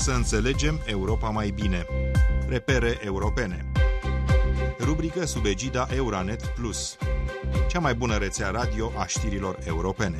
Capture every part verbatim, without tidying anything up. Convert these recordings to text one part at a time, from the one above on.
Să înțelegem Europa mai bine. Repere europene. Rubrică sub egida Euranet Plus. Cea mai bună rețea radio a știrilor europene.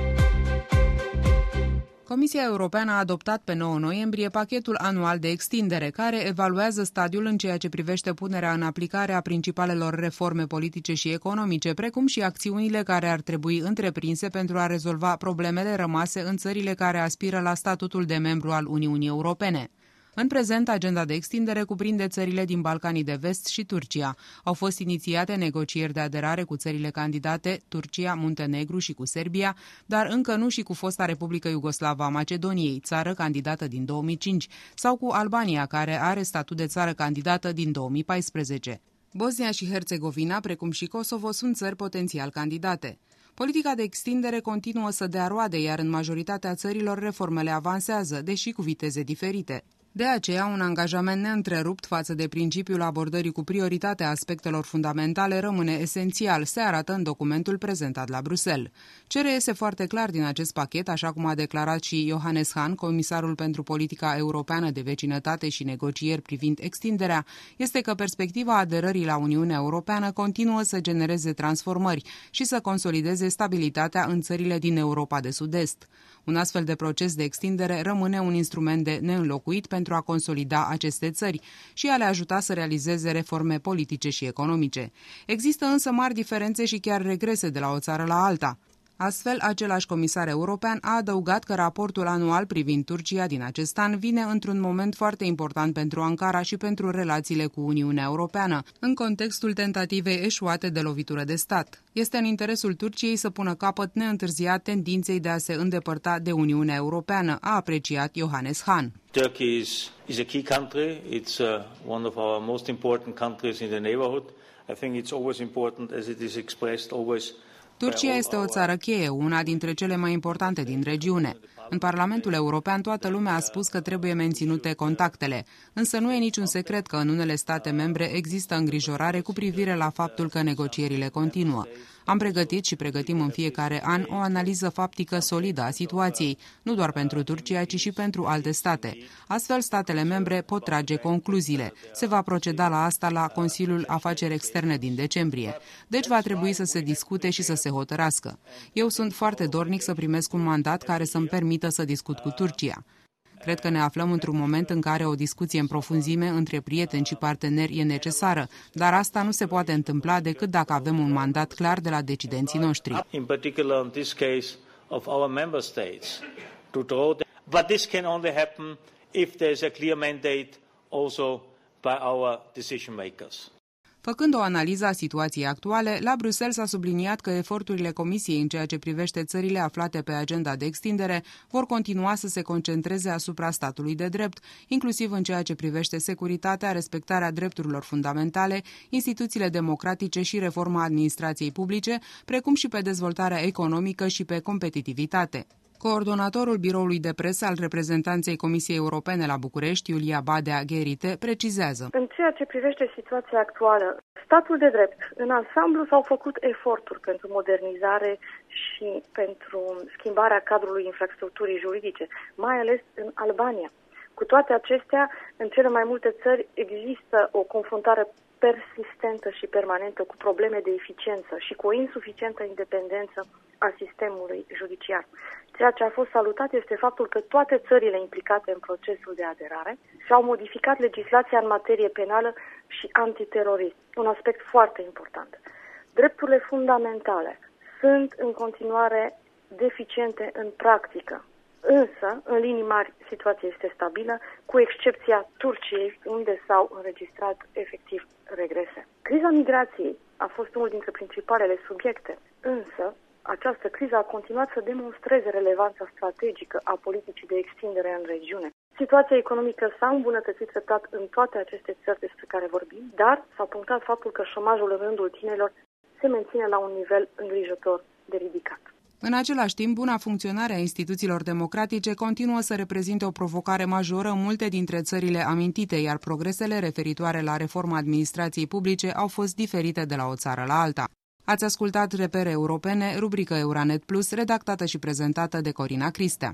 Comisia Europeană a adoptat pe nouă noiembrie pachetul anual de extindere, care evaluează stadiul în ceea ce privește punerea în aplicare a principalelor reforme politice și economice, precum și acțiunile care ar trebui întreprinse pentru a rezolva problemele rămase în țările care aspiră la statutul de membru al Uniunii Europene. În prezent, agenda de extindere cuprinde țările din Balcanii de Vest și Turcia. Au fost inițiate negocieri de aderare cu țările candidate, Turcia, Muntenegru și cu Serbia, dar încă nu și cu fosta Republică Iugoslavă a Macedoniei, țară candidată din două mii cinci, sau cu Albania, care are statut de țară candidată din două mii paisprezece. Bosnia și Herțegovina, precum și Kosovo, sunt țări potențial candidate. Politica de extindere continuă să dea roade, iar în majoritatea țărilor reformele avansează, deși cu viteze diferite. De aceea, un angajament neîntrerupt față de principiul abordării cu prioritate a aspectelor fundamentale rămâne esențial, se arată în documentul prezentat la Bruxelles. Ce reiese foarte clar din acest pachet, așa cum a declarat și Johannes Hahn, comisarul pentru politica europeană de vecinătate și negocieri privind extinderea, este că perspectiva aderării la Uniunea Europeană continuă să genereze transformări și să consolideze stabilitatea în țările din Europa de Sud-Est. Un astfel de proces de extindere rămâne un instrument de neînlocuit pentru a consolida aceste țări și a le ajuta să realizeze reforme politice și economice. Există însă mari diferențe și chiar regrese de la o țară la alta. Astfel, același comisar european a adăugat că raportul anual privind Turcia din acest an vine într-un moment foarte important pentru Ankara și pentru relațiile cu Uniunea Europeană, în contextul tentativei eșuate de lovitură de stat. Este în interesul Turciei să pună capăt neîntârziat tendinței de a se îndepărta de Uniunea Europeană, a apreciat Johannes Hahn. Turkey is, is a key country. It's uh, one of our most important countries in the neighborhood. I think it's always important, as it is expressed always. Turcia este o țară cheie, una dintre cele mai importante din regiune. În Parlamentul European toată lumea a spus că trebuie menținute contactele, însă nu e niciun secret că în unele state membre există îngrijorare cu privire la faptul că negocierile continuă. Am pregătit și pregătim în fiecare an o analiză faptică solidă a situației, nu doar pentru Turcia, ci și pentru alte state. Astfel, statele membre pot trage concluziile. Se va proceda la asta la Consiliul Afaceri Externe din decembrie. Deci va trebui să se discute și să se hotărască. Eu sunt foarte dornic să primesc un mandat care să-mi permită să discut cu Turcia. Cred că ne aflăm într-un moment în care o discuție în profunzime între prieteni și parteneri e necesară, dar asta nu se poate întâmpla decât dacă avem un mandat clar de la decidenții noștri. In particular in this case of our member states to draw the... but this can only happen if there is a clear mandate also by our decision makers. Făcând o analiză a situației actuale, la Bruxelles s-a subliniat că eforturile Comisiei în ceea ce privește țările aflate pe agenda de extindere vor continua să se concentreze asupra statului de drept, inclusiv în ceea ce privește securitatea, respectarea drepturilor fundamentale, instituțiile democratice și reforma administrației publice, precum și pe dezvoltarea economică și pe competitivitate. Coordonatorul biroului de presă al reprezentanței Comisiei Europene la București, Iulia Badea-Gherite, precizează. În ceea ce privește situația actuală, statul de drept, în ansamblu s-au făcut eforturi pentru modernizare și pentru schimbarea cadrului infrastructurii juridice, mai ales în Albania. Cu toate acestea, în cele mai multe țări există o confruntare persistentă și permanentă cu probleme de eficiență și cu o insuficientă independență a sistemului judiciar. Ceea ce a fost salutat este faptul că toate țările implicate în procesul de aderare și-au modificat legislația în materie penală și antiterorism, un aspect foarte important. Drepturile fundamentale sunt în continuare deficiente în practică, însă, în linii mari, situația este stabilă, cu excepția Turciei, unde s-au înregistrat efectiv regrese. Criza migrației a fost unul dintre principalele subiecte, însă această criză a continuat să demonstreze relevanța strategică a politicii de extindere în regiune. Situația economică s-a îmbunătățit treptat în toate aceste țări despre care vorbim, dar s-a punctat faptul că șomajul în rândul tinerilor se menține la un nivel îngrijorător de ridicat. În același timp, buna funcționare a instituțiilor democratice continuă să reprezinte o provocare majoră în multe dintre țările amintite, iar progresele referitoare la reforma administrației publice au fost diferite de la o țară la alta. Ați ascultat Repere Europene, rubrică Euranet Plus, redactată și prezentată de Corina Cristea.